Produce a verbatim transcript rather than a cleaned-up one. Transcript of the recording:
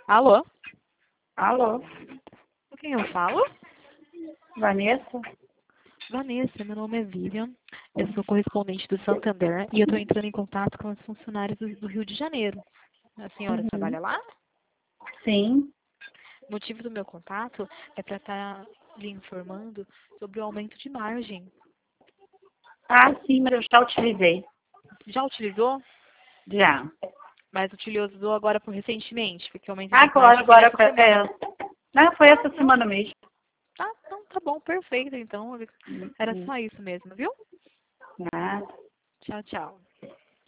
Alô? Alô, Com quem eu falo? Vanessa? Vanessa, meu nome é Vivian, eu sou correspondente do Santander e eu estou entrando em contato com os funcionários do, do Rio de Janeiro. A senhora Uhum. trabalha lá? Sim. O motivo do meu contato é para estar lhe informando sobre o aumento de margem. Ah, sim, mas eu já utilizei. Já utilizou? Já. Mas utilizou agora por recentemente, porque o aumento de Agora, margem foi agora, nessa foi- semana. é. Não, foi essa Não? semana mesmo. Ah, então tá bom, perfeito. Então era Uhum. só isso mesmo, viu? Nada. Tchau, tchau.